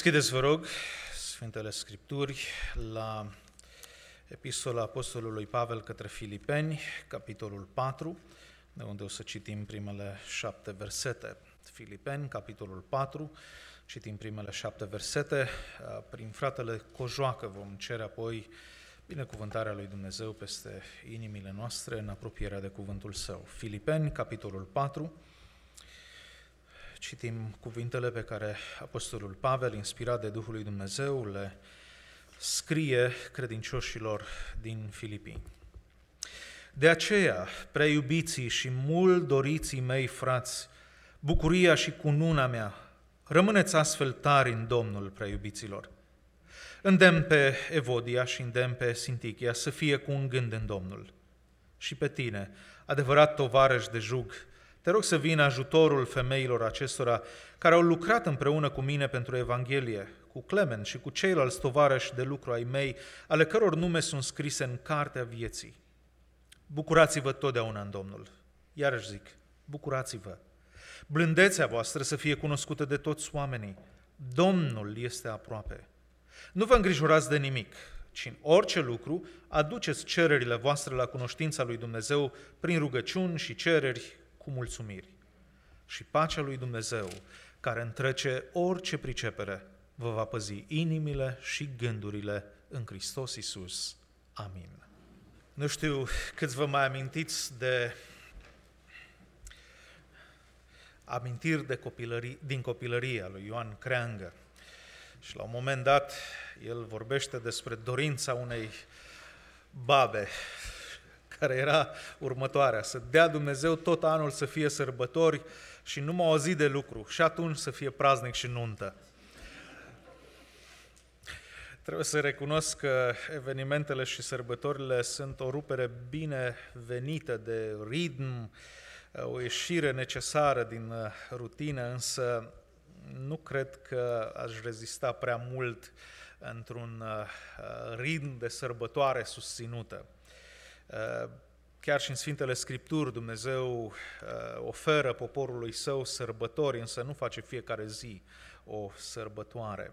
Deschideți, vă rog, Sfintele Scripturi la Epistola Apostolului Pavel către Filipeni, capitolul 4, de unde o să citim primele 7 versete. Filipeni, capitolul 4, citim primele 7 versete. Prin fratele Cojoacă vom cere apoi binecuvântarea lui Dumnezeu peste inimile noastre în apropierea de cuvântul Său. Filipeni, capitolul 4, citim cuvintele pe care Apostolul Pavel, inspirat de Duhul lui Dumnezeu, le scrie credincioșilor din Filipii. De aceea, prea iubiții și mult doriții mei frați, bucuria și cununa mea, rămâneți astfel tari în Domnul, prea iubiților. Îndemn pe Evodia și îndemn pe Sintichia să fie cu un gând în Domnul. Și pe tine, adevărat tovarăș de jug, te rog să vină ajutorul femeilor acestora care au lucrat împreună cu mine pentru Evanghelie, cu Clement și cu ceilalți tovarăși de lucru ai mei, ale căror nume sunt scrise în cartea vieții. Bucurați-vă totdeauna în Domnul. Iarăși zic, bucurați-vă. Blândețea voastră să fie cunoscută de toți oamenii. Domnul este aproape. Nu vă îngrijorați de nimic, ci în orice lucru aduceți cererile voastre la cunoștința lui Dumnezeu prin rugăciuni și cereri cu mulțumiri. Și pacea lui Dumnezeu, care întrece orice pricepere, vă va păzi inimile și gândurile în Hristos Iisus. Amin. Nu știu câți vă mai amintiți de amintiri din copilăria lui Ioan Creangă. Și la un moment dat, el vorbește despre dorința unei babe, care era următoarea: să dea Dumnezeu tot anul să fie sărbători și numai o zi de lucru, și atunci să fie praznic și nuntă. Trebuie să recunosc că evenimentele și sărbătorile sunt o rupere binevenită de ritm, o ieșire necesară din rutină, însă nu cred că aș rezista prea mult într-un ritm de sărbătoare susținută. Chiar și în Sfintele Scripturi Dumnezeu oferă poporului Său sărbători, însă nu face fiecare zi o sărbătoare.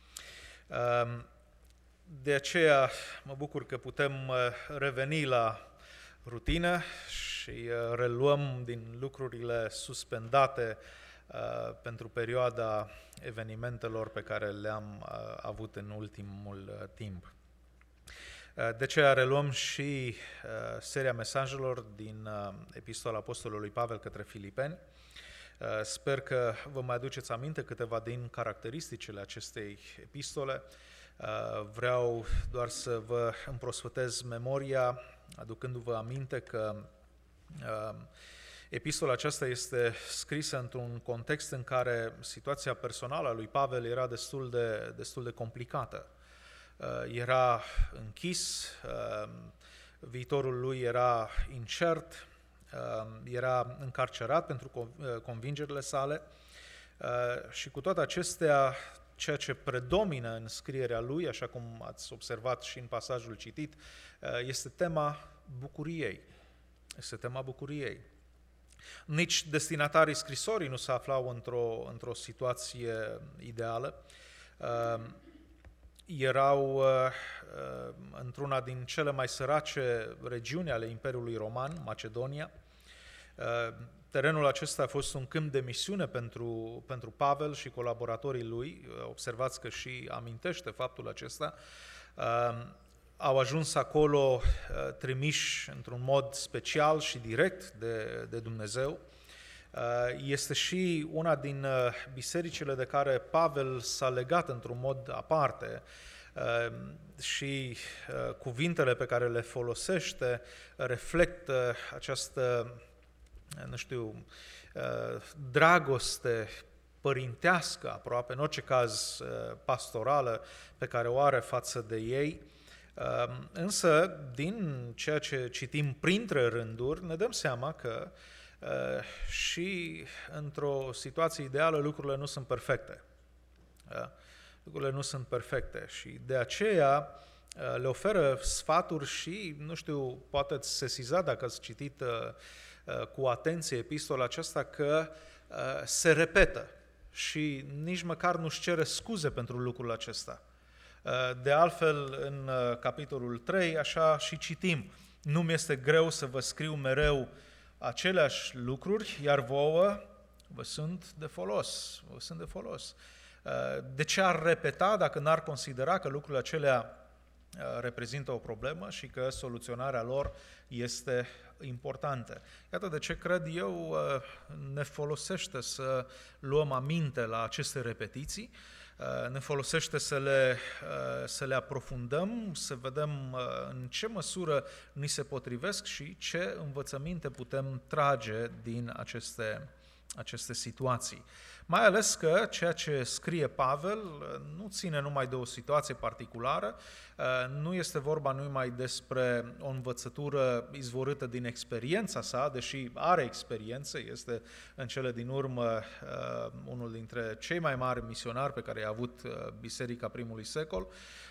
De aceea mă bucur că putem reveni la rutină și reluăm din lucrurile suspendate pentru perioada evenimentelor pe care le-am avut în ultimul timp. De aceea reluăm și seria mesajelor din Epistola Apostolului Pavel către Filipeni. Sper că vă mai aduceți aminte câteva din caracteristicile acestei epistole. Vreau doar să vă împrospătez memoria, aducându-vă aminte că epistola aceasta este scrisă într-un context în care situația personală a lui Pavel era destul de complicată. Era închis, viitorul lui era incert, era încarcerat pentru convingerile sale și cu toate acestea, ceea ce predomină în scrierea lui, așa cum ați observat și în pasajul citit, este tema bucuriei. Este tema bucuriei. Nici destinatarii scrisorii nu se aflau într-o situație ideală. Erau într-una din cele mai sărace regiuni ale Imperiului Roman, Macedonia. Terenul acesta a fost un câmp de misiune pentru Pavel și colaboratorii lui. Observați că și amintește faptul acesta. Au ajuns acolo trimiși într-un mod special și direct de Dumnezeu. Este și una din bisericile de care Pavel s-a legat într-un mod aparte și cuvintele pe care le folosește reflectă această, dragoste părintească aproape, în orice caz pastorală, pe care o are față de ei. Însă, din ceea ce citim printre rânduri, ne dăm seama că și într-o situație ideală lucrurile nu sunt perfecte. Lucrurile nu sunt perfecte și de aceea le oferă sfaturi și, poate ați sesizat dacă ați citit cu atenție epistola aceasta, că se repetă și nici măcar nu-și cere scuze pentru lucrul acesta. De altfel, în capitolul 3, așa și citim: nu mi-este greu să vă scriu mereu aceleași lucruri, iar vouă vă sunt de folos. Vă sunt de folos. De ce ar repeta dacă n-ar considera că lucrurile acelea reprezintă o problemă și că soluționarea lor este importantă? Iată de ce cred eu ne folosește să luăm aminte la aceste repetiții, ne folosește să le aprofundăm, să vedem în ce măsură ni se potrivesc și ce învățăminte putem trage din aceste situații. Mai ales că ceea ce scrie Pavel nu ține numai de o situație particulară, nu este vorba numai despre o învățătură izvorâtă din experiența sa, deși are experiență, este în cele din urmă unul dintre cei mai mari misionari pe care i-a avut Biserica primului secol,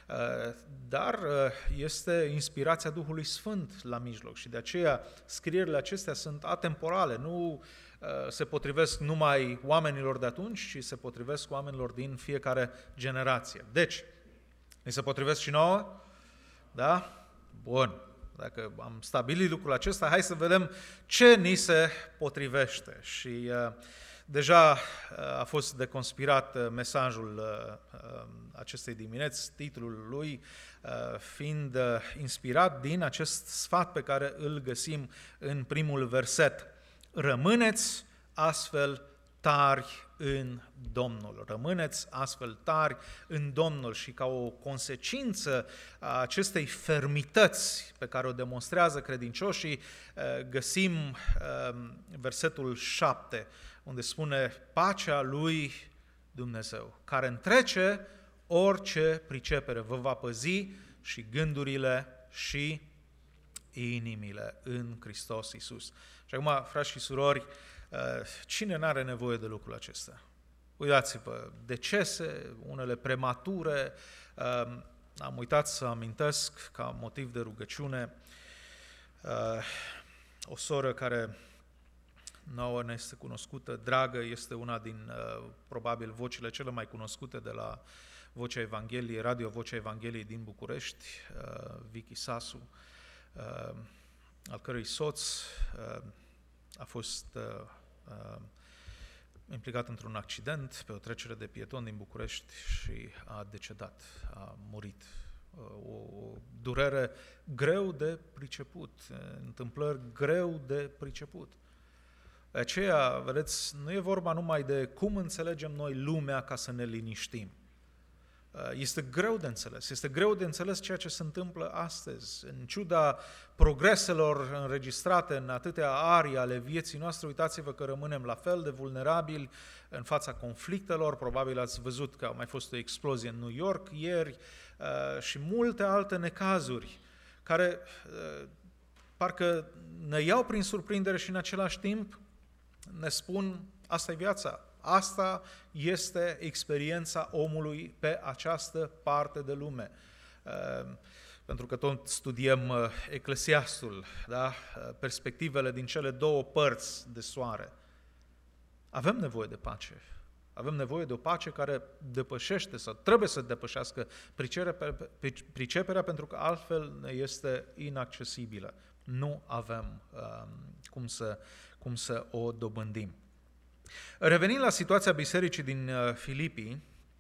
dar este inspirația Duhului Sfânt la mijloc și de aceea scrierile acestea sunt atemporale, nu se potrivesc numai oamenilor de atunci, ci se potrivesc oamenilor din fiecare generație. Deci, ni se potrivesc și nouă? Da? Bun. Dacă am stabilit lucrul acesta, hai să vedem ce ni se potrivește. Și deja a fost deconspirat mesajul acestei dimineți, titlul lui fiind inspirat din acest sfat pe care îl găsim în primul verset. Rămâneți astfel tari în Domnul. Rămâneți astfel tari în Domnul și ca o consecință a acestei fermități pe care o demonstrează credincioșii, găsim versetul 7, unde spune: pacea lui Dumnezeu, care întrece orice pricepere, vă va păzi și gândurile și inimile în Hristos Iisus. Și acum, frați și surori, cine n-are nevoie de lucrul acesta? Uitați-vă, decese, unele premature, am uitat să amintesc ca motiv de rugăciune o soră care nouă ne este cunoscută, dragă, este una din probabil vocile cele mai cunoscute de la Vocea Evangheliei, Radio Vocea Evangheliei din București, Vicky Sasu, al cărui soț a fost implicat într-un accident pe o trecere de pietoni din București și a decedat, a murit. O durere greu de priceput, întâmplări greu de priceput. De aceea, vedeți, nu e vorba numai de cum înțelegem noi lumea ca să ne liniștim. Este greu de înțeles. Este greu de înțeles ceea ce se întâmplă astăzi. În ciuda progreselor înregistrate în atâtea arii ale vieții noastre, uitați-vă că rămânem la fel de vulnerabili în fața conflictelor. Probabil ați văzut că a mai fost o explozie în New York ieri și multe alte necazuri care parcă ne iau prin surprindere și în același timp ne spun: asta e viața. Asta este experiența omului pe această parte de lume. Pentru că tot studiem Eclesiastul, da? Perspectivele din cele două părți de soare. Avem nevoie de pace. Avem nevoie de o pace care depășește sau trebuie să depășească priceperea, pentru că altfel ne este inaccesibilă. Nu avem cum să o dobândim. Revenind la situația bisericii din Filipii,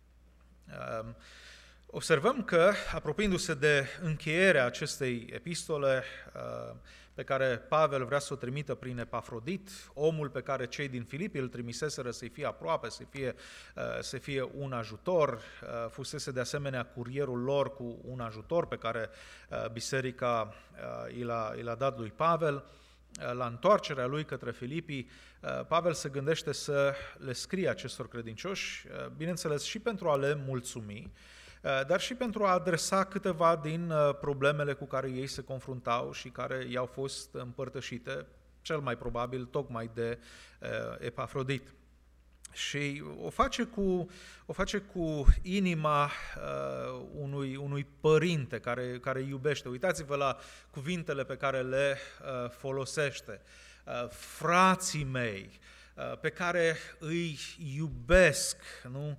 observăm că, apropiindu-se de încheierea acestei epistole pe care Pavel vrea să o trimită prin Epafrodit, omul pe care cei din Filipii îl trimiseseră să-i fie aproape, să fie un ajutor, fusese de asemenea curierul lor cu un ajutor pe care biserica i l-a dat lui Pavel. La întoarcerea lui către Filipii, Pavel se gândește să le scrie acestor credincioși, bineînțeles și pentru a le mulțumi, dar și pentru a adresa câteva din problemele cu care ei se confruntau și care i-au fost împărtășite, cel mai probabil tocmai de Epafrodit. Și o face cu inima unui părinte care iubește. Uitați-vă la cuvintele pe care le folosește. Frații mei, pe care îi iubesc, nu?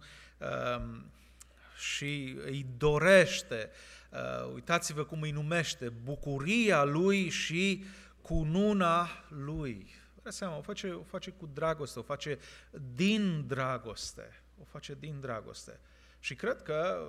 Și îi dorește. Uitați-vă cum îi numește, bucuria lui și cununa lui. Vă seama, o face cu dragoste, o face din dragoste. O face din dragoste. Și cred că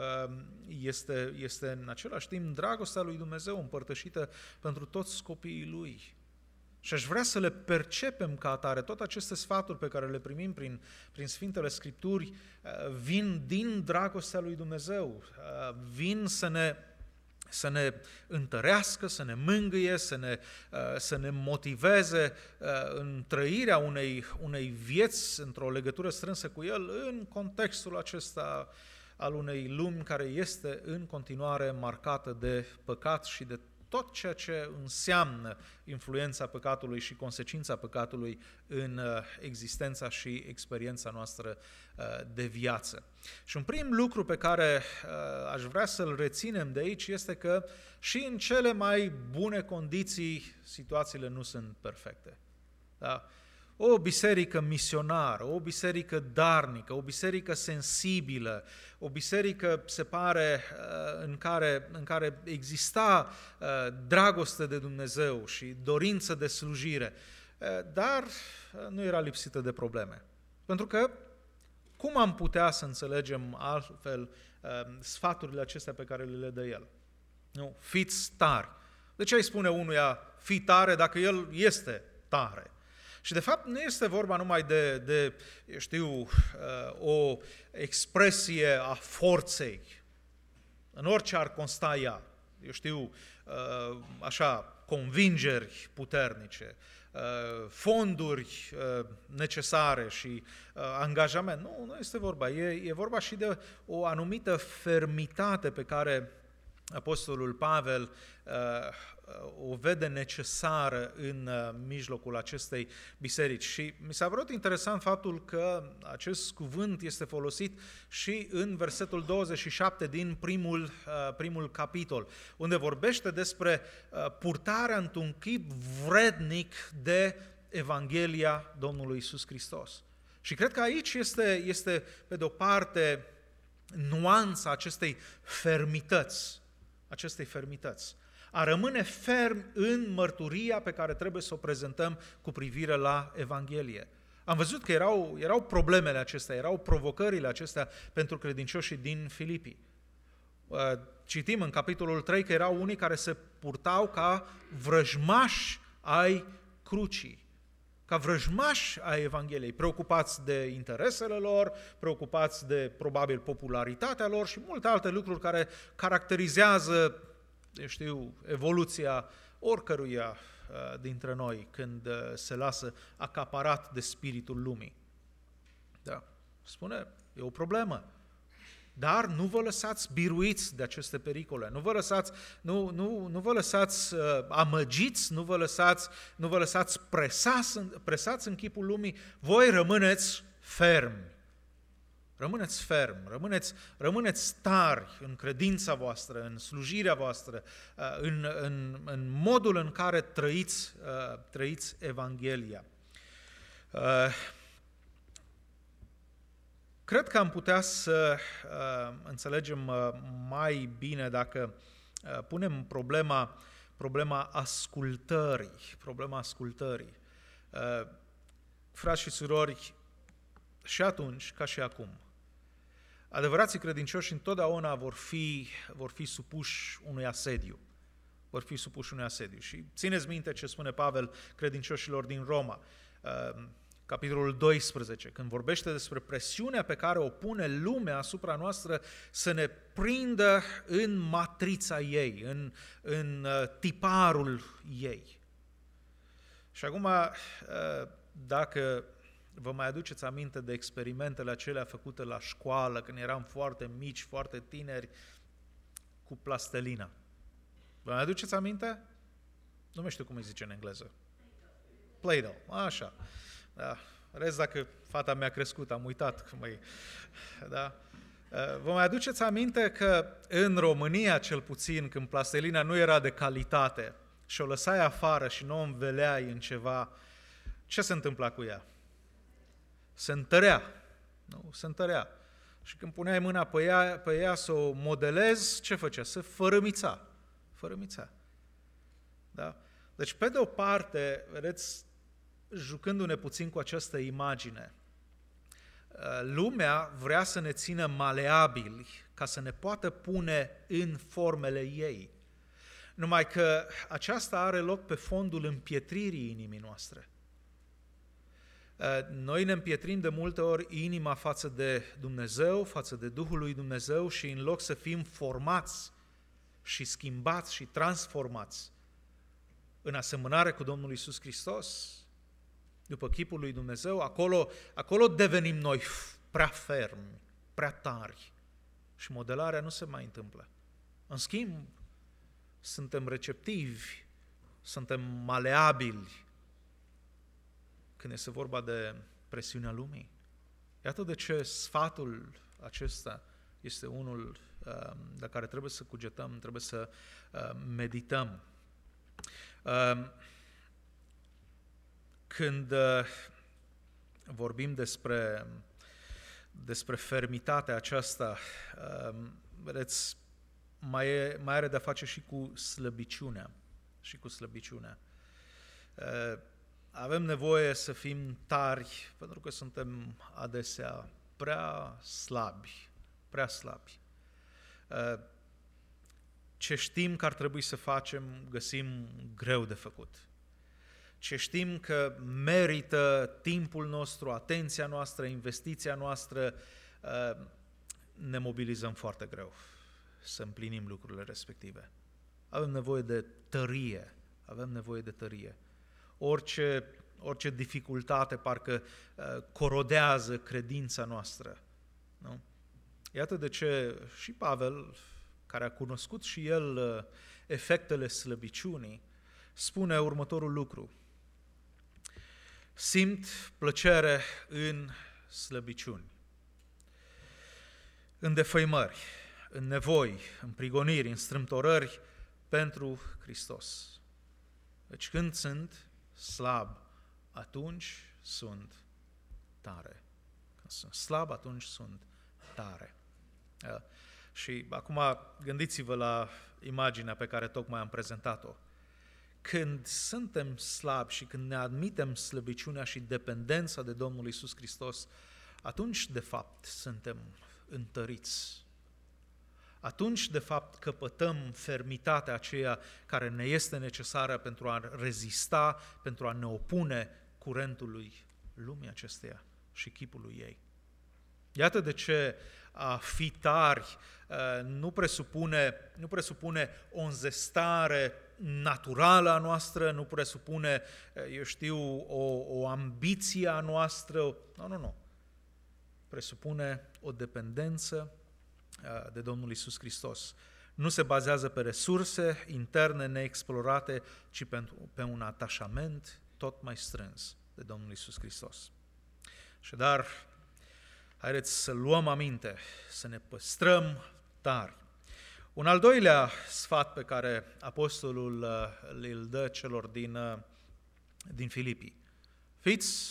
este în același timp dragostea lui Dumnezeu împărtășită pentru toți copiii lui. Și aș vrea să le percepem ca atare. Toate aceste sfaturi pe care le primim prin Sfintele Scripturi vin din dragostea lui Dumnezeu, vin să ne întărească, să ne mângâie, să ne motiveze în trăirea unei vieți într-o legătură strânsă cu El în contextul acesta al unei lumi care este în continuare marcată de păcat și de tot ceea ce înseamnă influența păcatului și consecința păcatului în existența și experiența noastră de viață. Și un prim lucru pe care aș vrea să-l reținem de aici este că și în cele mai bune condiții situațiile nu sunt perfecte. Da? O biserică misionară, o biserică darnică, o biserică sensibilă, o biserică, se pare, în care exista dragoste de Dumnezeu și dorință de slujire, dar nu era lipsită de probleme. Pentru că cum am putea să înțelegem altfel sfaturile acestea pe care le dă El? Nu? Fiți tari. De ce îi spune unuia fi tare dacă el este tare? Și de fapt nu este vorba numai de o expresie a forței, în orice ar consta ea, convingeri puternice, fonduri necesare și angajament. Nu este vorba. E vorba și de o anumită fermitate pe care Apostolul Pavel o vede necesară în mijlocul acestei biserici. Și mi s-a părut interesant faptul că acest cuvânt este folosit și în versetul 27 din primul capitol, unde vorbește despre purtarea într-un chip vrednic de Evanghelia Domnului Iisus Hristos. Și cred că aici este pe de o parte nuanța acestei fermități, a rămâne ferm în mărturia pe care trebuie să o prezentăm cu privire la Evanghelie. Am văzut că erau problemele acestea, erau provocările acestea pentru credincioșii din Filipii. Citim în capitolul 3 că erau unii care se purtau ca vrăjmași ai crucii, ca vrăjmași ai Evangheliei, preocupați de interesele lor, preocupați de, probabil, popularitatea lor și multe alte lucruri care caracterizează, evoluția oricăruia dintre noi când se lasă acaparat de spiritul lumii. Da, spune, e o problemă. Dar nu vă lăsați biruiți de aceste pericole, nu vă lăsați amăgiți, nu vă lăsați presați în chipul lumii, voi rămâneți fermi. Rămâneți tari în credința voastră, în slujirea voastră, în modul în care trăiți Evanghelia. Cred că am putea să înțelegem mai bine dacă punem problema ascultării. Frați și surori, și atunci, ca și acum, adevărații credincioși întotdeauna vor fi supuși unui asediu. Și țineți minte ce spune Pavel credincioșilor din Roma, capitolul 12, când vorbește despre presiunea pe care o pune lumea asupra noastră să ne prindă în matrița ei, în tiparul ei. Și acum, dacă vă mai aduceți aminte de experimentele acelea făcute la școală, când eram foarte mici, foarte tineri, cu plastelina. Vă mai aduceți aminte? Nu mai știu cum îi zice în engleză. Play-Doh, așa. Da. Rest, dacă fata mea a crescut, am uitat cum e. Da. Vă mai aduceți aminte că în România, cel puțin, când plastelina nu era de calitate și o lăsai afară și nu o înveleai în ceva, ce se întâmpla cu ea? se întărea. Nu? Se întărea. Și când puneai mâna pe ea să o modelezi, ce făcea? Se fărâmița. Da? Deci, pe de o parte, vedeți, jucându-ne puțin cu această imagine, lumea vrea să ne țină maleabili ca să ne poată pune în formele ei. Numai că aceasta are loc pe fondul împietririi inimii noastre. Noi ne împietrim de multe ori inima față de Dumnezeu, față de Duhul lui Dumnezeu și în loc să fim formați și schimbați și transformați în asemănare cu Domnul Iisus Hristos, după chipul lui Dumnezeu, acolo devenim noi prea fermi, prea tari și modelarea nu se mai întâmplă. În schimb, suntem receptivi, suntem maleabili când este vorba de presiunea lumii. Iată de ce sfatul acesta este unul de care trebuie să cugetăm, trebuie să medităm. Când vorbim despre fermitatea aceasta, vedeți, mai are de-a face și cu slăbiciunea. Avem nevoie să fim tari, pentru că suntem adesea prea slabi. Ce știm că ar trebui să facem, găsim greu de făcut. Ce știm că merită timpul nostru, atenția noastră, investiția noastră, ne mobilizăm foarte greu să împlinim lucrurile respective. Avem nevoie de tărie. Orice dificultate parcă corodează credința noastră. Nu? Iată de ce și Pavel, care a cunoscut și el efectele slăbiciunii, spune următorul lucru: simt plăcere în slăbiciuni, în defăimări, în nevoi, în prigoniri, în strâmtorări pentru Hristos. Deci când sunt slab, atunci sunt tare. Când sunt slab, atunci sunt tare. Și acum gândiți-vă la imaginea pe care tocmai am prezentat-o. Când suntem slabi și când ne admitem slăbiciunea și dependența de Domnul Iisus Hristos, atunci, de fapt, suntem întăriți. Atunci, de fapt, căpătăm fermitatea aceea care ne este necesară pentru a rezista, pentru a ne opune curentului lumii acesteia și chipului ei. Iată de ce a fi tari nu presupune o înzestare naturală a noastră, nu presupune, o ambiție a noastră. Nu. Presupune o dependență de Domnul Iisus Hristos. Nu se bazează pe resurse interne neexplorate, ci pe un atașament tot mai strâns de Domnul Iisus Hristos. Așadar, haideți să luăm aminte, să ne păstrăm tari. Un al doilea sfat pe care apostolul îl dă celor din Filipii: fiți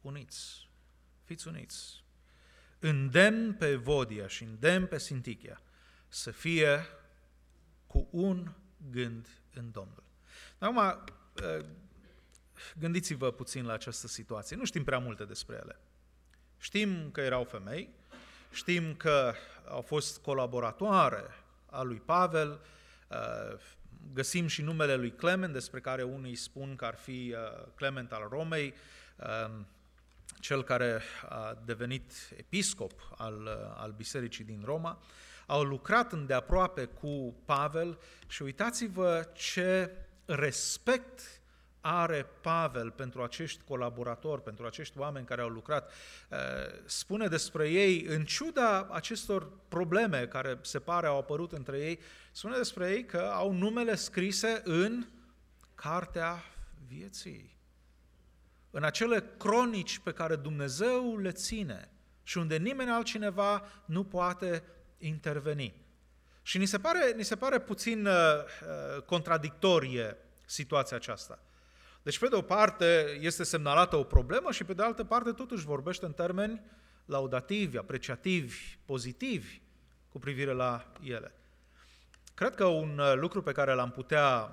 uniți. Îndemn pe Evodia și îndemn pe Sintichia să fie cu un gând în Domnul. Acum, gândiți-vă puțin la această situație. Nu știm prea multe despre ele. Știm că erau femei, știm că au fost colaboratoare a lui Pavel, găsim și numele lui Clement, despre care unii spun că ar fi Clement al Romei, cel care a devenit episcop al bisericii din Roma. Au lucrat îndeaproape cu Pavel și uitați-vă ce respect are Pavel pentru acești colaboratori, pentru acești oameni care au lucrat. Spune despre ei, în ciuda acestor probleme care se pare au apărut între ei, spune despre ei că au numele scrise în cartea vieții, în acele cronici pe care Dumnezeu le ține și unde nimeni altcineva nu poate interveni. Și ni se pare puțin contradictorie situația aceasta. Deci, pe de o parte, este semnalată o problemă și, pe de altă parte, totuși vorbește în termeni laudativi, apreciativi, pozitivi cu privire la ele. Cred că un lucru pe care l-am putea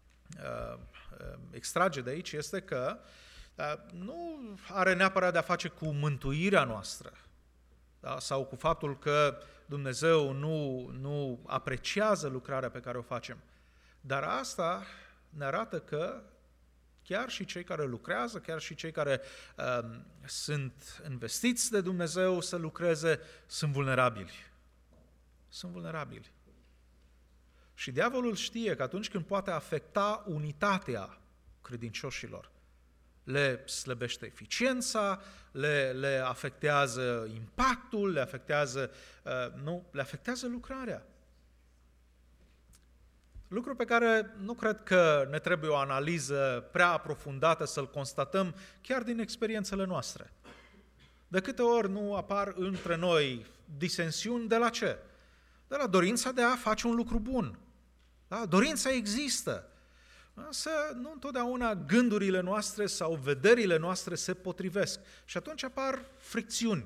extrage de aici este că nu are neapărat de-a face cu mântuirea noastră, da? Sau cu faptul că Dumnezeu nu apreciază lucrarea pe care o facem. Dar asta ne arată că chiar și cei care lucrează, chiar și cei care sunt investiți de Dumnezeu să lucreze, sunt vulnerabili. Sunt vulnerabili. Și diavolul știe că atunci când poate afecta unitatea credincioșilor, le slăbește eficiența, le afectează impactul, le afectează lucrarea. Lucru pe care nu cred că ne trebuie o analiză prea aprofundată să-l constatăm chiar din experiențele noastre. De câte ori nu apar între noi disensiuni, de la ce? De la dorința de a face un lucru bun. Da? Dorința există. Însă nu întotdeauna gândurile noastre sau vederile noastre se potrivesc. Și atunci apar fricțiuni.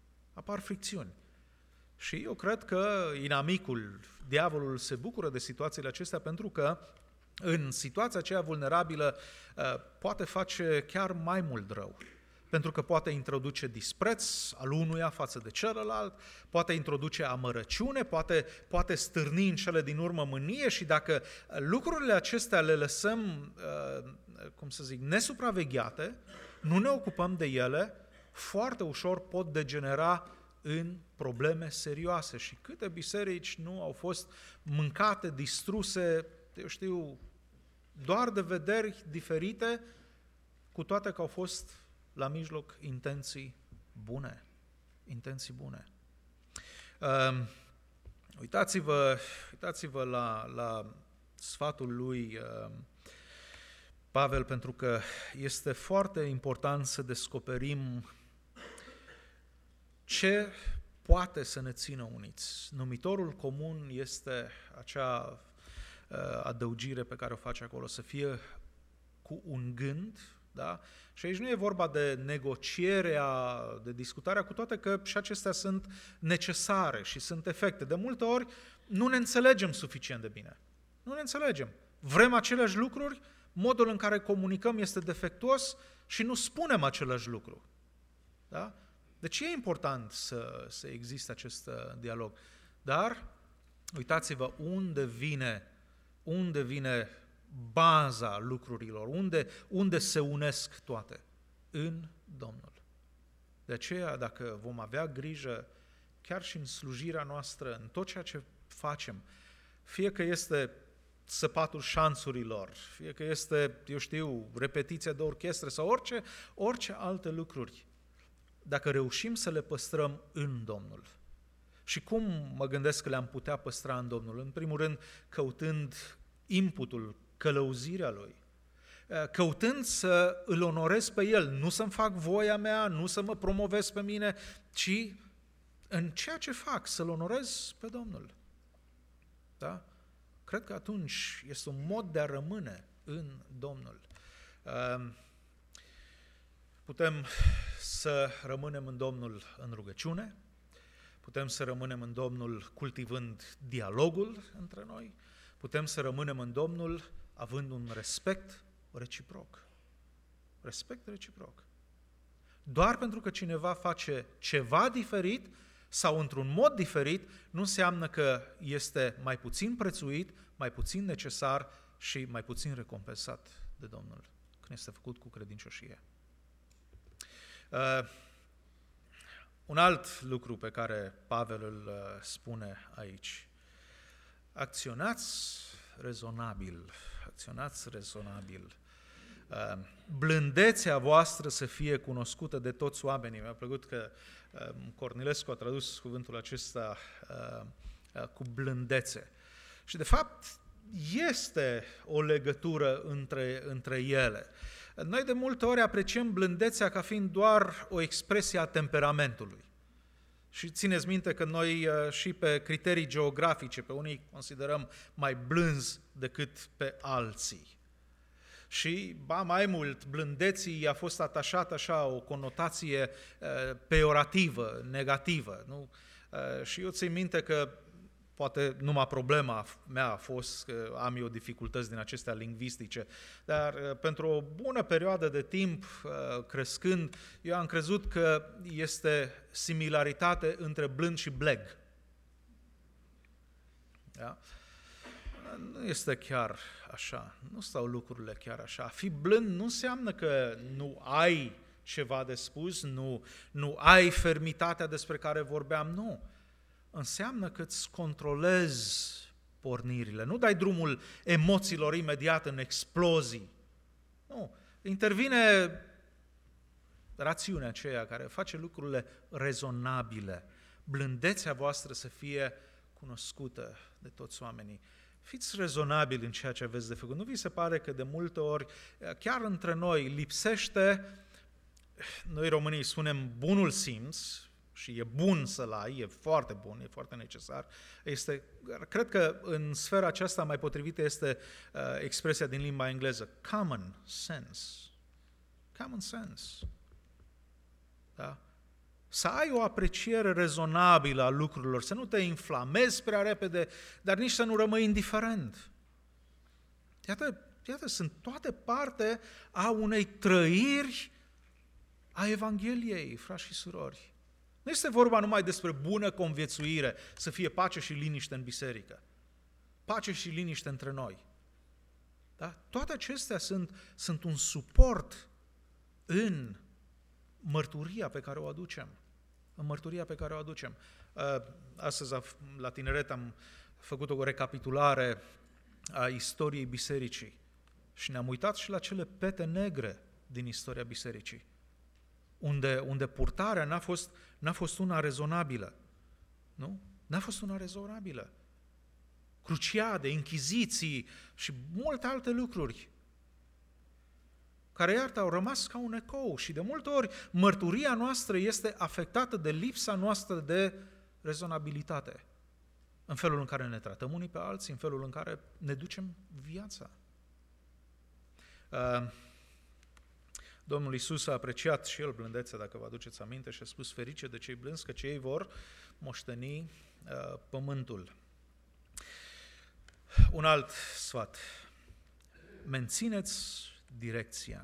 Și eu cred că inamicul, diavolul, se bucură de situațiile acestea pentru că în situația aceea vulnerabilă poate face chiar mai mult rău. Pentru că poate introduce dispreț al unuia față de celălalt, poate introduce amărăciune, poate stârni în cele din urmă mânie și dacă lucrurile acestea le lăsăm, nesupravegheate, nu ne ocupăm de ele, foarte ușor pot degenera în probleme serioase. Și câte biserici nu au fost mâncate, distruse, doar de vederi diferite, cu toate că au fost la mijloc intenții bune. Uitați-vă la sfatul lui Pavel, pentru că este foarte important să descoperim ce poate să ne țină uniți. Numitorul comun este acea adăugire pe care o face acolo, să fie cu un gând, da? Și aici nu e vorba de negocierea, de discutarea, cu toate că și acestea sunt necesare și sunt efecte. De multe ori nu ne înțelegem suficient de bine. Nu ne înțelegem. Vrem aceleași lucruri, modul în care comunicăm este defectuos și nu spunem același lucru. Da? Deci e important să existe acest dialog. Dar uitați-vă unde vine baza lucrurilor, unde se unesc toate? În Domnul. De aceea, dacă vom avea grijă, chiar și în slujirea noastră, în tot ceea ce facem, fie că este săpatul șanțurilor, fie că este, repetiția de orchestră sau orice alte lucruri, dacă reușim să le păstrăm în Domnul. Și cum mă gândesc că le-am putea păstra în Domnul? În primul rând, căutând inputul, călăuzirea Lui, căutând să îl onorez pe El, nu să-mi fac voia mea, nu să mă promovez pe mine, ci în ceea ce fac, să-L onorez pe Domnul. Da? Cred că atunci este un mod de a rămâne în Domnul. Putem să rămânem în Domnul în rugăciune, putem să rămânem în Domnul cultivând dialogul între noi, putem să rămânem în Domnul având un respect reciproc. Respect reciproc. Doar pentru că cineva face ceva diferit sau într-un mod diferit, nu înseamnă că este mai puțin prețuit, mai puțin necesar și mai puțin recompensat de Domnul, când este făcut cu credincioșie. Un alt lucru pe care Pavel îl spune aici: acționați rezonabil. Blândețea voastră să fie cunoscută de toți oamenii. Mi-a plăcut că Cornilescu a tradus cuvântul acesta cu blândețe. Și de fapt este o legătură între ele. Noi de multe ori apreciem blândețea ca fiind doar o expresie a temperamentului. Și țineți minte că noi și pe criterii geografice, pe unii considerăm mai blânzi decât pe alții. Și, ba mai mult, blândeții a fost atașat așa o conotație peorativă, negativă. Nu? Și eu țin minte că poate numai problema mea a fost că am eu dificultăți din acestea lingvistice, dar pentru o bună perioadă de timp crescând, eu am crezut că este similaritate între blând și bleg. Da? Nu este chiar așa, nu stau lucrurile chiar așa. A fi blând nu înseamnă că nu ai ceva de spus, nu ai fermitatea despre care vorbeam, nu. Înseamnă că îți controlezi pornirile, nu dai drumul emoțiilor imediat în explozii. Nu, intervine rațiunea aceea care face lucrurile rezonabile. Blândețea voastră să fie cunoscută de toți oamenii. Fiți rezonabili în ceea ce aveți de făcut. Nu vi se pare că de multe ori, chiar între noi, lipsește, noi românii spunem bunul simț, și e bun să-l ai, e foarte bun, e foarte necesar. Cred că în sfera aceasta mai potrivită este expresia din limba engleză, common sense. Common sense. Da? Să ai o apreciere rezonabilă a lucrurilor, să nu te inflamezi prea repede, dar nici să nu rămâi indiferent. Iată, sunt toate parte a unei trăiri a Evangheliei, frați și surori. Nu este vorba numai despre bună conviețuire, să fie pace și liniște în biserică. Pace și liniște între noi. Da? Toate acestea sunt un suport în mărturia pe care o aducem. În mărturia pe care o aducem. Astăzi, la tineret, am făcut o recapitulare a istoriei bisericii și ne-am uitat și la cele pete negre din istoria bisericii, unde purtarea n-a fost una rezonabilă. Nu? N-a fost una rezonabilă. Cruciade, închiziții și multe alte lucruri care, iată, au rămas ca un ecou și de multe ori mărturia noastră este afectată de lipsa noastră de rezonabilitate în felul în care ne tratăm unii pe alții, în felul în care ne ducem viața. Domnul Iisus a apreciat și El blândețea, dacă vă aduceți aminte, și a spus: ferice de cei blânzi, că ei vor moșteni pământul. Un alt sfat: mențineți direcția.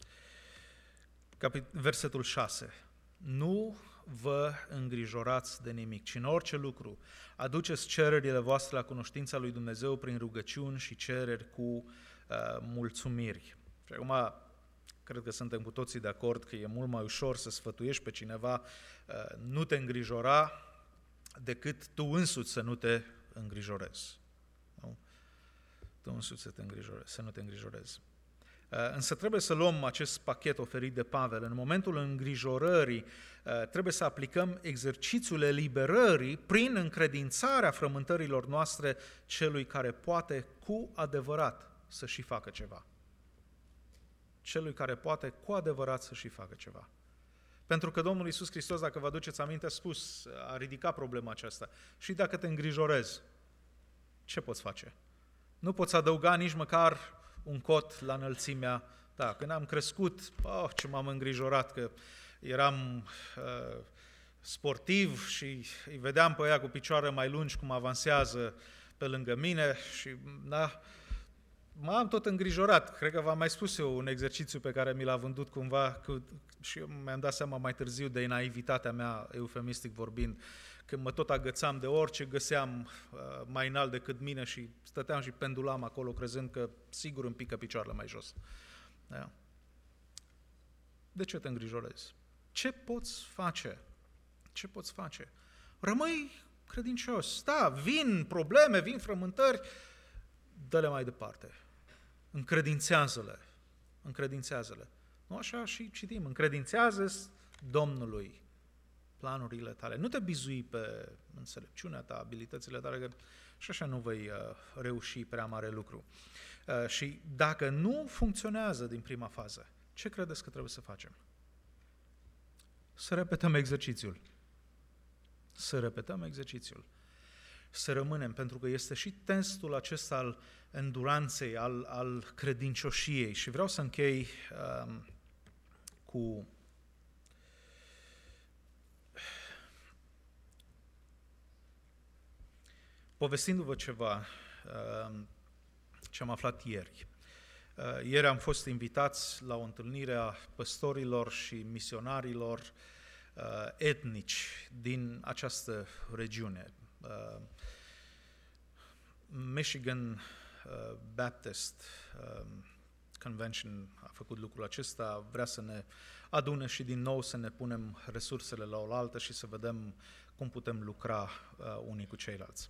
Versetul 6. Nu vă îngrijorați de nimic, ci în orice lucru aduceți cererile voastre la cunoștința lui Dumnezeu prin rugăciuni și cereri cu mulțumiri. Și acum, cred că suntem cu toții de acord că e mult mai ușor să sfătuiești pe cineva nu te îngrijora decât tu însuți să nu te îngrijorezi. Nu? Tu însuți să nu te îngrijorezi. Însă trebuie să luăm acest pachet oferit de Pavel. În momentul îngrijorării trebuie să aplicăm exercițiul eliberării prin încredințarea frământărilor noastre celui care poate cu adevărat să și facă ceva. Celui care poate cu adevărat să și facă ceva. Pentru că Domnul Iisus Hristos, dacă vă aduceți aminte, a ridicat problema aceasta. Și dacă te îngrijorezi, ce poți face? Nu poți adăuga nici măcar un cot la înălțimea ta. Când am crescut, ce m-am îngrijorat, că eram sportiv și îi vedeam pe ea cu picioare mai lungi cum avansează pe lângă mine și m-am tot îngrijorat. Cred că v-am mai spus eu un exercițiu pe care mi l-a vândut cumva și eu mi-am dat seama mai târziu de naivitatea mea, eufemistic vorbind, când mă tot agățam de orice găseam mai înalt decât mine și stăteam și pendulam acolo crezând că sigur îmi pică picioarele mai jos. Da? De ce te îngrijorezi? Ce poți face? Ce poți face? Rămâi credincios. Da, vin probleme, vin frământări, dă-le mai departe. Încredințează-le. Încredințează-le. Nu așa și citim. Încredințează-ți Domnului planurile tale. Nu te bizui pe înțelepciunea ta, abilitățile tale, că și așa nu vei reuși prea mare lucru. Și dacă nu funcționează din prima fază, ce credeți că trebuie să facem? Să repetăm exercițiul. Să repetăm exercițiul. să rămânem, pentru că este și testul acesta al enduranței, al credincioșiei. Și vreau să închei cu povestindu-vă ceva ce am aflat ieri. Ieri am fost invitați la o întâlnire a păstorilor și misionarilor etnici din această regiune. Michigan Baptist Convention a făcut lucrul acesta, vrea să ne adune și din nou să ne punem resursele la oaltă și să vedem cum putem lucra unii cu ceilalți.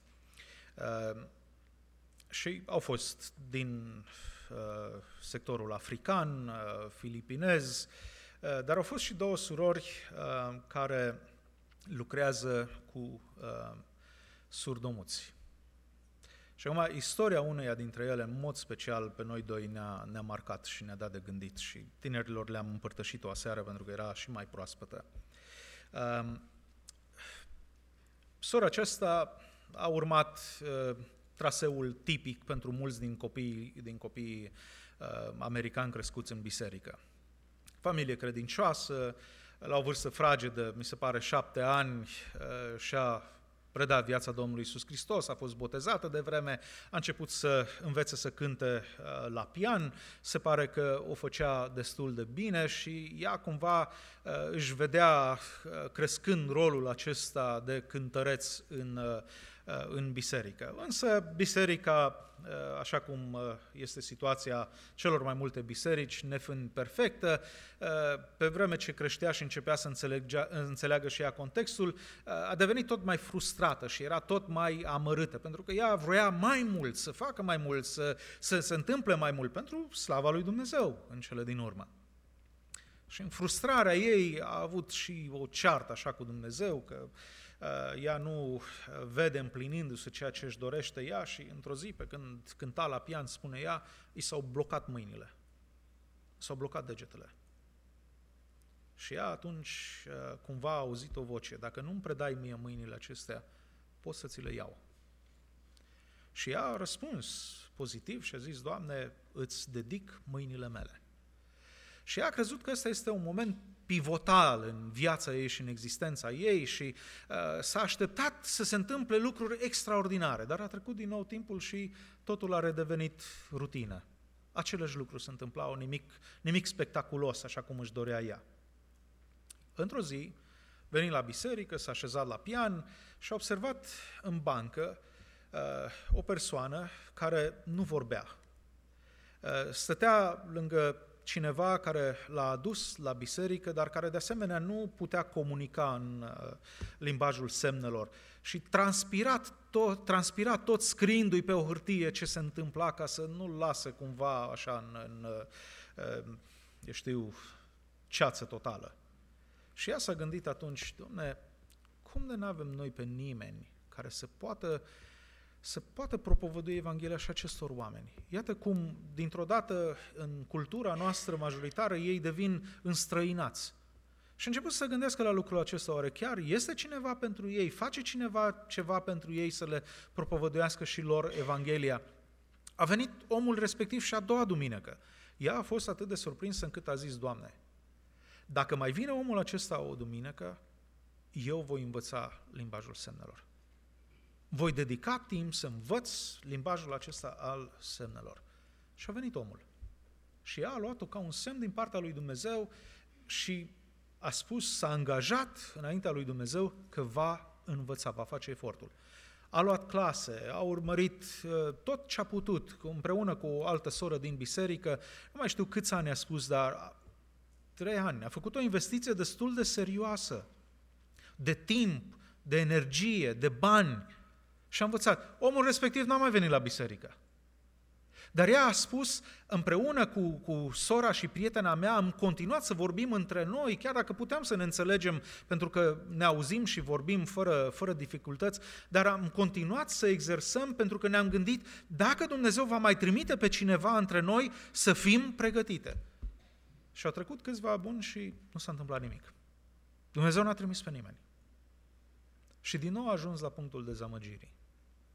Și au fost din sectorul african, filipinez, dar au fost și două surori care lucrează cu surdomuți. Și acum, istoria uneia dintre ele, în mod special, pe noi doi ne-a marcat și ne-a dat de gândit și tinerilor le-am împărtășit-o aseară pentru că era și mai proaspătă. Sora aceasta a urmat traseul tipic pentru mulți din copiii americani crescuți în biserică. Familie credincioasă, la o vârstă fragedă, mi se pare 7 ani, și-a predat viața Domnului Iisus Hristos, a fost botezată de vreme, a început să învețe să cânte la pian, se pare că o făcea destul de bine și ea cumva își vedea crescând rolul acesta de cântăreț în biserică. Însă biserica, așa cum este situația celor mai multe biserici, nefiind perfectă, pe vreme ce creștea și începea să înțeleagă și ea contextul, a devenit tot mai frustrată și era tot mai amărâtă, pentru că ea vroia mai mult, să facă mai mult, să se întâmple mai mult pentru slava lui Dumnezeu în cele din urmă. Și în frustrarea ei a avut și o ceartă așa cu Dumnezeu, că ea nu vede împlinindu-se ceea ce își dorește ea și într-o zi, pe când cânta la pian, spune ea, i s-au blocat mâinile, s-au blocat degetele. Și ea atunci cumva a auzit o voce, dacă nu-mi predai mie mâinile acestea, pot să ți le iau. Și ea a răspuns pozitiv și a zis, Doamne, îți dedic mâinile mele. Și ea a crezut că ăsta este un moment pivotal în viața ei și în existența ei și s-a așteptat să se întâmple lucruri extraordinare, dar a trecut din nou timpul și totul a redevenit rutină. Aceleași lucruri se întâmplau, nimic spectaculos, așa cum își dorea ea. Într-o zi, venind la biserică, s-a așezat la pian și a observat în bancă o persoană care nu vorbea. Stătea lângă cineva care l-a adus la biserică, dar care de asemenea nu putea comunica în limbajul semnelor și transpira tot scriindu-i pe o hârtie ce se întâmpla ca să nu-l lasă cumva așa ceață totală. Și ea s-a gândit atunci, Doamne, cum de n-avem noi pe nimeni care să poată propovădui Evanghelia și acestor oameni. Iată cum, dintr-o dată, în cultura noastră majoritară, ei devin înstrăinați. Și a început să se gândească la lucrul acesta, oare chiar este cineva pentru ei? Face cineva ceva pentru ei să le propovăduiască și lor Evanghelia? A venit omul respectiv și a doua duminică. Ea a fost atât de surprinsă încât a zis, Doamne, dacă mai vine omul acesta o duminică, eu voi învăța limbajul semnelor. Voi dedica timp să învăț limbajul acesta al semnelor. Și a venit omul. Și ea a luat-o ca un semn din partea lui Dumnezeu și a spus, s-a angajat înaintea lui Dumnezeu că va învăța, va face efortul. A luat clase, a urmărit tot ce a putut, împreună cu o altă soră din biserică, nu mai știu câți ani a spus, dar 3 ani. A făcut o investiție destul de serioasă, de timp, de energie, de bani, și a învățat. Omul respectiv n-a mai venit la biserică. Dar ea a spus, împreună cu sora și prietena mea, am continuat să vorbim între noi, chiar dacă puteam să ne înțelegem, pentru că ne auzim și vorbim fără dificultăți, dar am continuat să exersăm pentru că ne-am gândit, dacă Dumnezeu va mai trimite pe cineva între noi, să fim pregătite. Și au trecut câțiva buni și nu s-a întâmplat nimic. Dumnezeu n-a trimis pe nimeni. Și din nou a ajuns la punctul dezamăgirii.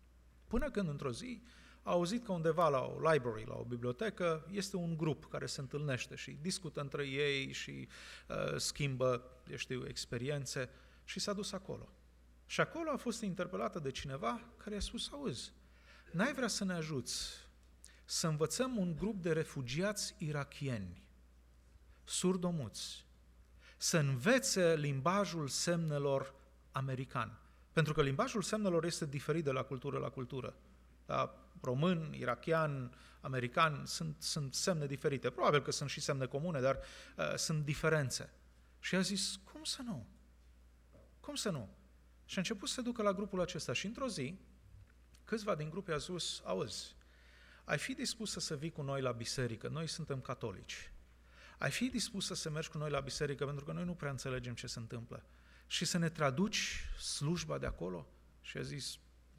Până când într-o zi a auzit că undeva la o library, la o bibliotecă, este un grup care se întâlnește și discută între ei și schimbă, experiențe și s-a dus acolo. Și acolo a fost interpelată de cineva care i-a spus, auzi, n-ai vrea să ne ajuți să învățăm un grup de refugiați irakieni, surdomuți, să învețe limbajul semnelor american. Pentru că limbajul semnelor este diferit de la cultură la cultură. Da? Român, irakian, american sunt semne diferite. Probabil că sunt și semne comune, dar sunt diferențe. Și a zis, cum să nu? Cum să nu? Și a început să se ducă la grupul acesta și într-o zi, câțiva din grup i-a zis, auzi, ai fi dispus să vii cu noi la biserică? Noi suntem catolici. Ai fi dispus să mergi cu noi la biserică pentru că noi nu prea înțelegem ce se întâmplă și să ne traduci slujba de acolo? Și a zis,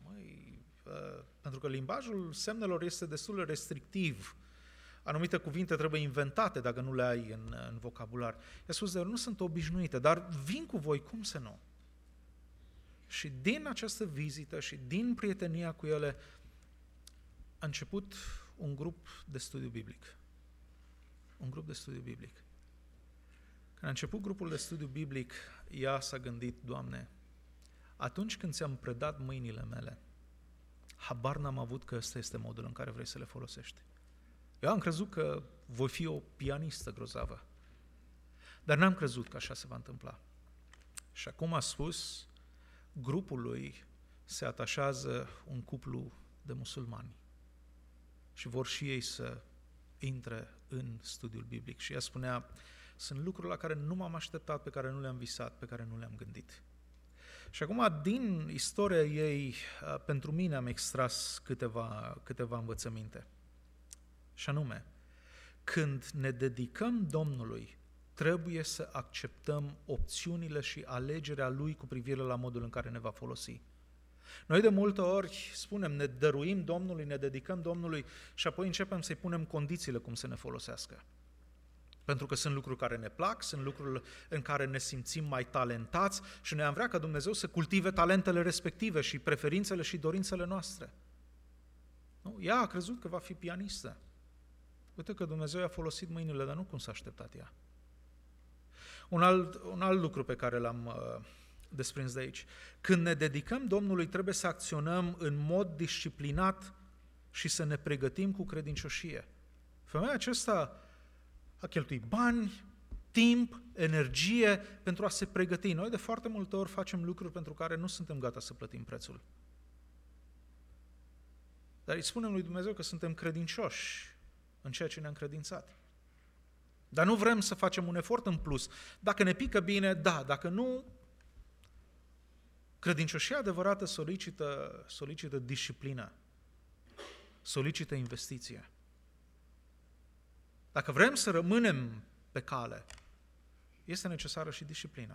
pentru că limbajul semnelor este destul de restrictiv. Anumite cuvinte trebuie inventate dacă nu le ai în vocabular. I-a spus, nu sunt obișnuite, dar vin cu voi, cum să nu? Și din această vizită și din prietenia cu ele a început un grup de studiu biblic. Un grup de studiu biblic. Când a început grupul de studiu biblic, ea s-a gândit, Doamne, atunci când ți-am predat mâinile mele, habar n-am avut că ăsta este modul în care vrei să le folosești. Eu am crezut că voi fi o pianistă grozavă, dar n-am crezut că așa se va întâmpla. Și acum a spus, grupului se atașează un cuplu de musulmani și vor și ei să intre în studiul biblic. Și ea spunea, sunt lucruri la care nu m-am așteptat, pe care nu le-am visat, pe care nu le-am gândit. Și acum, din istoria ei, pentru mine am extras câteva învățăminte. Și anume, când ne dedicăm Domnului, trebuie să acceptăm opțiunile și alegerea Lui cu privire la modul în care ne va folosi. Noi de multe ori spunem, ne dăruim Domnului, ne dedicăm Domnului și apoi începem să-i punem condițiile cum să ne folosească. Pentru că sunt lucruri care ne plac, sunt lucruri în care ne simțim mai talentați și noi am vrea ca Dumnezeu să cultive talentele respective și preferințele și dorințele noastre. Nu? Ea a crezut că va fi pianistă. Uite că Dumnezeu i-a folosit mâinile, dar nu cum s-a așteptat ea. Un alt lucru pe care l-am desprins de aici. Când ne dedicăm Domnului, trebuie să acționăm în mod disciplinat și să ne pregătim cu credincioșie. Femeia aceasta a cheltuit bani, timp, energie pentru a se pregăti. Noi de foarte multe ori facem lucruri pentru care nu suntem gata să plătim prețul. Dar îi spunem lui Dumnezeu că suntem credincioși în ceea ce ne-a încredințat. Dar nu vrem să facem un efort în plus. Dacă ne pică bine, da, dacă nu, credincioșia adevărată solicită disciplină, solicită investiție. Dacă vrem să rămânem pe cale, este necesară și disciplina.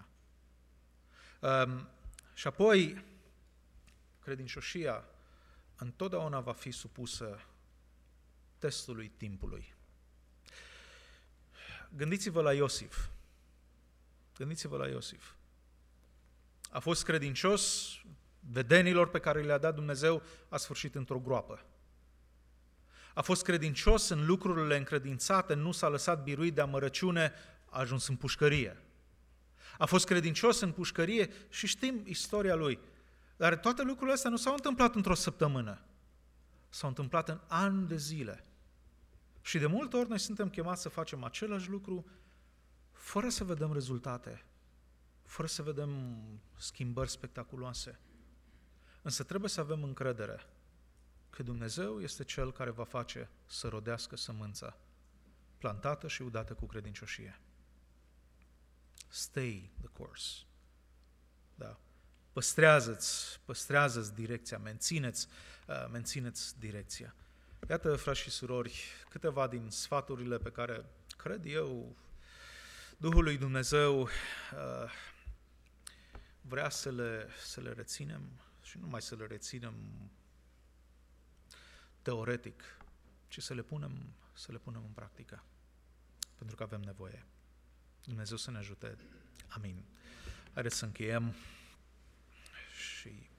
Și apoi, credincioșia întotdeauna va fi supusă testului timpului. Gândiți-vă la Iosif. Gândiți-vă la Iosif. A fost credincios vedenilor pe care le-a dat Dumnezeu, a sfârșit într-o groapă. A fost credincios în lucrurile încredințate, nu s-a lăsat biruit de amărăciune, a ajuns în pușcărie. A fost credincios în pușcărie și știm istoria lui. Dar toate lucrurile astea nu s-au întâmplat într-o săptămână. S-au întâmplat în ani de zile. Și de multe ori noi suntem chemați să facem același lucru fără să vedem rezultate, fără să vedem schimbări spectaculoase. Însă trebuie să avem încredere că Dumnezeu este Cel care va face să rodească sămânța, plantată și udată cu credincioșie. Stay the course. Da. Păstrează-ți direcția, mențineți direcția. Iată, frați și surori, câteva din sfaturile pe care, cred eu, Duhul lui Dumnezeu vrea să le reținem și nu numai să le reținem teoretic, ci să le punem în practică, pentru că avem nevoie. Dumnezeu să ne ajute. Amin. Haideți să încheiem și